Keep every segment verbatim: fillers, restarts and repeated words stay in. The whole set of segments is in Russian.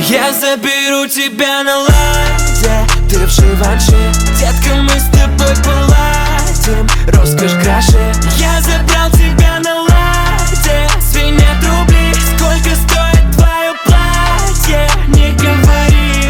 Я заберу тебя на ладе, ты в Живанши. Детка, мы с тобой поладим, роскошь краше. Я забрал тебя на ладе, звенят рубли. Сколько стоит твое платье, не говори.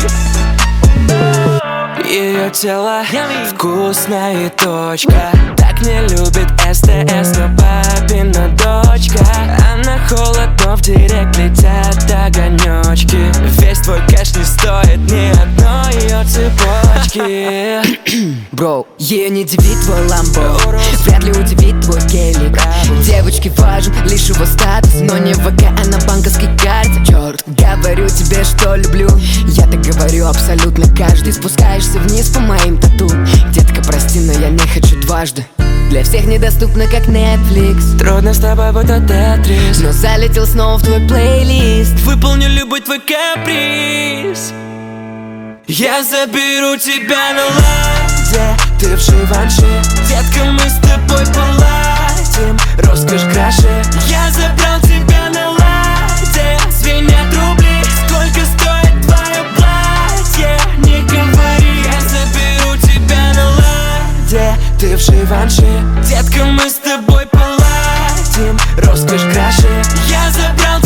Ее тело вкусная точка, так не любит СТС, но папина дочка. Она холод, но в директ летят огонечки. Весь твой кэш не стоит ни одной ее цепочки. Бро, ее не удивит твой ламбо, вряд ли удивит твой гелик. Девочке важен лишь его статус, но не в ВК, а на банковской карте. Черт, говорю тебе, что люблю, я так говорю абсолютно каждый. Спускаешься вниз по моим тату, детка, прости, но я не хочу дважды. Для всех недоступно, как Netflix. Трудно с тобой, будто Тетрис, но залетел снова в твой плейлист. Выполню любой твой каприз. Я заберу тебя на ладе, ты в Живанши. Детка, мы с тобой поладим, роскошь краше. Я забрал тебя на ладе, звенят рубли. Сколько стоит твое платье, не говори. Я заберу тебя на ладе, ты в Живанши. Детка, мы с тобой поладим, роскошь краше. Я забрал